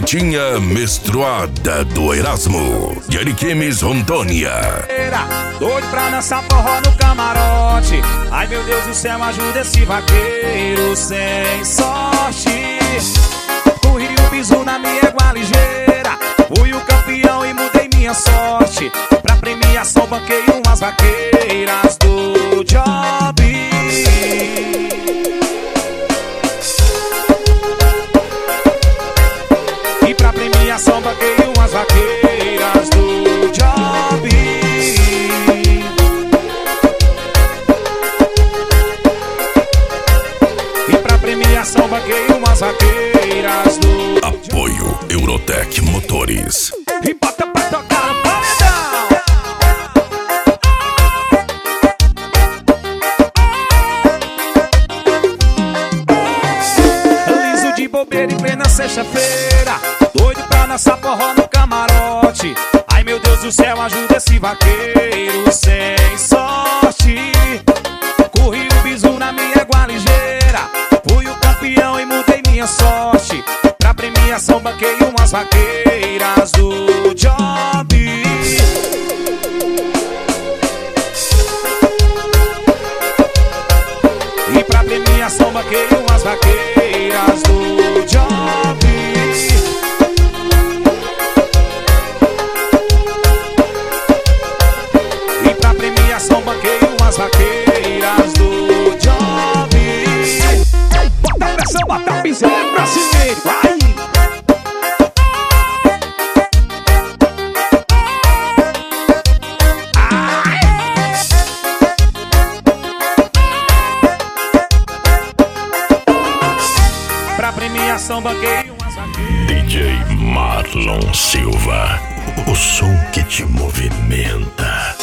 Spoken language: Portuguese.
Pretinha Menstruada do Erasmo, de Ariquemes, Rondônia. Doido pra dançar forró no camarote. Ai meu Deus do céu, ajuda esse vaqueiro sem sorte. Corri o bisu na minha égua ligeira. Fui o campeão e mudei minha sorte. Pra premiação banquei umas vaqueiras do job. E pra premiação banquei umas vaqueiras do job. E pra premiação banquei umas vaqueiras do Apoio Eurotech Motores. E bota pra tocar no paredão. Liso de bobeira em plena sexta-feira. Doido pra dançar forró no camarote. Ai meu Deus do céu, ajuda esse vaqueiro sem sorte. Corri o bisu na minha égua ligeira. Fui o campeão e mudei minha sorte. Pra premiação banquei umas vaqueiras do job. E pra premiação banquei umas vaqueiras do job. E pra premiação banquei umas vaqueiras do job. Bota a pressão, bota a piseira pra cima. Vai! Pra premiação banquei umas vaqueiras. DJ Marlon Silva, o som que te movimenta.